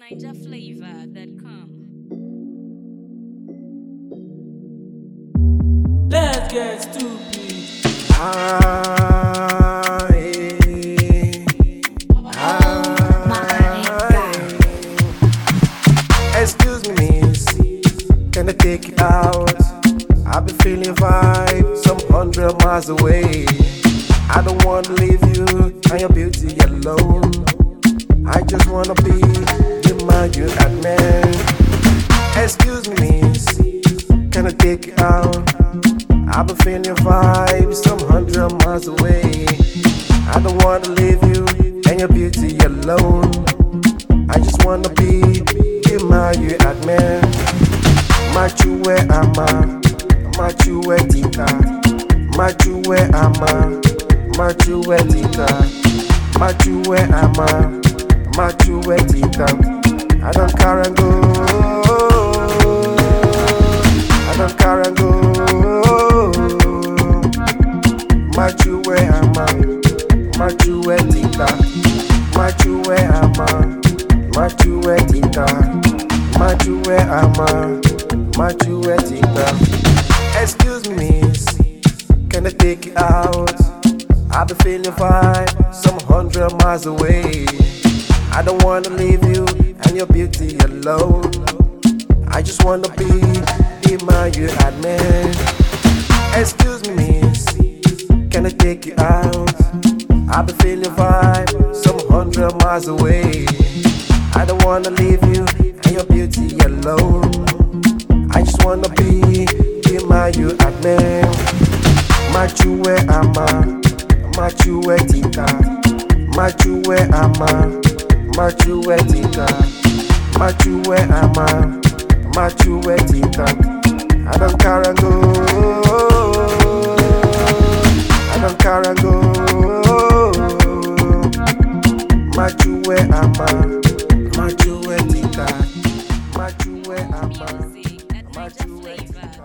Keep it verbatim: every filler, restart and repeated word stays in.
Ninja Flavor dot com. Let's get stupid. Ah, eh, ah, eh. Excuse me, miss, can I take you out? I've been feeling vibe some hundred miles away. I don't wanna leave you and your beauty alone. I just wanna be the man you admire. Excuse me, miss, can I take you out? I've been feeling your vibe some hundred miles away. I don't wanna leave you and your beauty alone. I just wanna be the man you admire. Machuwe ama, machuwe tika, machuwe ama, machuwe tika, machuwe ama, machuwe tika. I don't care and go, I don't care and go. Machuwe ama, machuwe tika, machuwe ama, machuwe tika, machuwe ama, machuwe tika. Excuse me, miss, can I take you out? I've been feeling fine, some hundred miles away. I don't wanna leave you and your beauty alone. I just wanna be the man you admire. Excuse me, miss, can I take you out? I've been feeling vibe some hundred miles away. I don't wanna leave you and your beauty alone. I just wanna be the man you admire. Machuwe ama, machuwe tika, machuwe ama, machuwe tika, machuwe ama, machuwe tika. I don't care and go, I don't care and go. Machuwe ama, machuwe tika, machuwe ama, Music at Ninja machuwe Flavor.